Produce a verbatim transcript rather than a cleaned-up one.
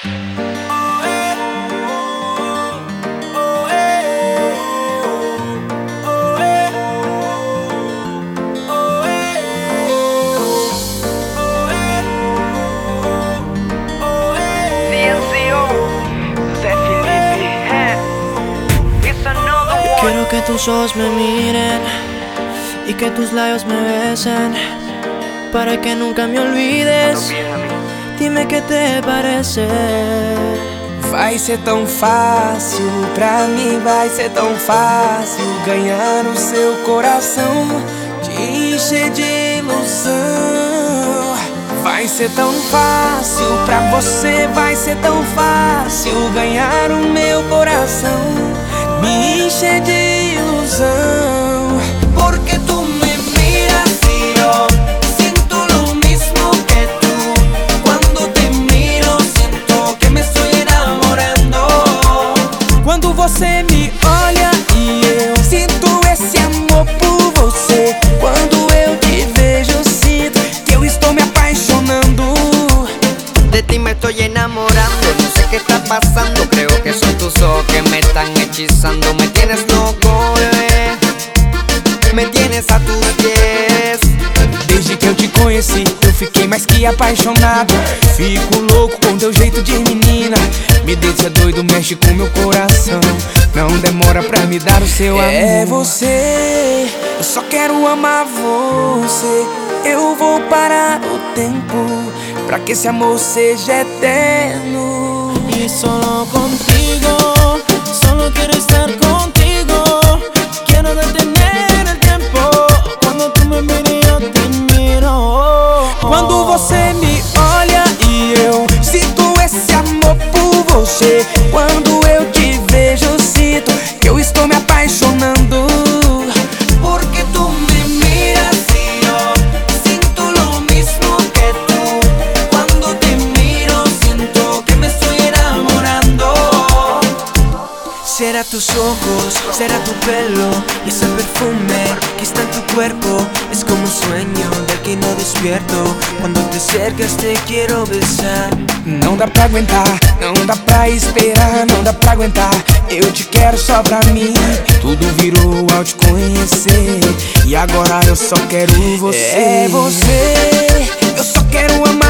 Quiero que tus ojos me miren y que tus labios me besen, para que nunca me olvides. Dime qué te parece. Vai ser tão fácil, pra mim vai ser tão fácil ganhar o seu coração, te encher de ilusão. Vai ser tão fácil, pra você vai ser tão fácil ganhar o meu coração, me encher de ilusão. Porque tu me miras y yo siento lo mismo que tú. Cuando te miro siento que me estoy enamorando. Quando você me olha e eu sinto esse amor por você. Quando eu te vejo sinto que eu estou me apaixonando. De ti me estoy enamorando, no sé qué está pasando. Creo que son tus ojos que me están hechizando. Me tienes loco, bebé, me tienes a tus pies. Desde que eu te conheci, eu fiquei mais que apaixonado. Fico louco com teu jeito de menina. Me deixa doido, mexe com meu coração. Não demora pra me dar o seu amor. É você, eu só quero amar você. Eu vou parar o tempo pra que esse amor seja eterno. Y solo contigo, solo quiero estar contigo. Quiero detener el tiempo. Cuando tú me miras yo te miro. Quando você me olha e eu sinto esse amor por você. Quando eu te vejo sinto que eu estou me apaixonando. Porque tu me miras y yo siento lo mismo que tú. Cuando te miro siento que me estoy enamorando. Será tus ojos, será tu pelo y ese perfume que está en tu cuerpo. Es como un sueño del que no despierto. Cuando te acercas te quiero besar. Não dá pra aguentar, não dá pra esperar, não dá pra aguentar. Eu te quero só pra mim. Tudo virou ao te conhecer e agora eu só quero você. É você, eu só quero amar